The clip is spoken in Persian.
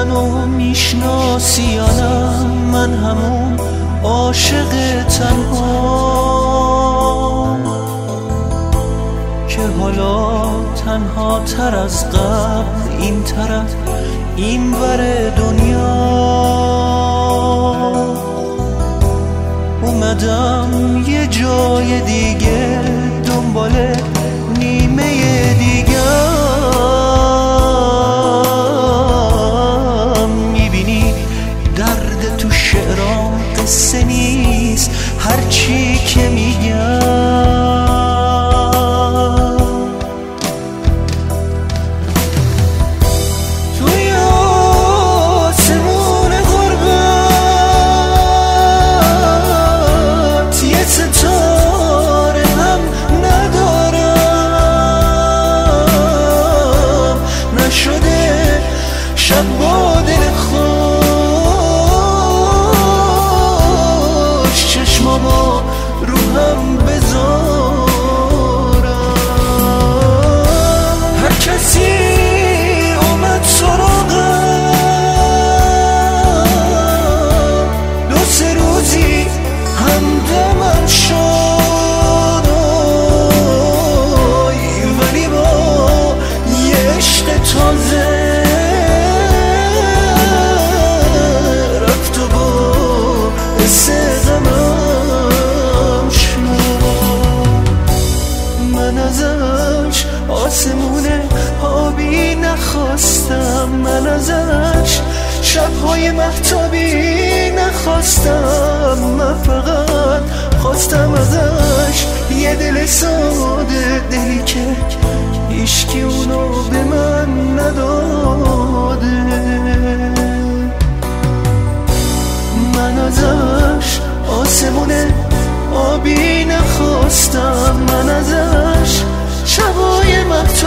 منو میشناسی یا نه، من همون عاشق تنها که حالا تنها تر از قبل این طرف این ور دنیا اومدم یه جای دیگه دنبال نیمه دیگه. میبینی درد تو شعرام قصه نیست، هرچی که میگم توی آسمون غربت یه ستاره هم ندارم، نشده شب با دل خوش چشمامو رو هم بذارم. هر کسی اومد سراغم، دو سه روزی همدمم شد، ولی با یه عشق تازه رفت و باعث غمم شد. من ازش آسمون آبی نخواستم، من ازش شبهای مهتابی نخواستم، من فقط خواستم ازش یه دل ساده، دلی که هیچکی اونو به من نداده. من ازش آسمون آبی نخواستم، من ازش شبای مهتابی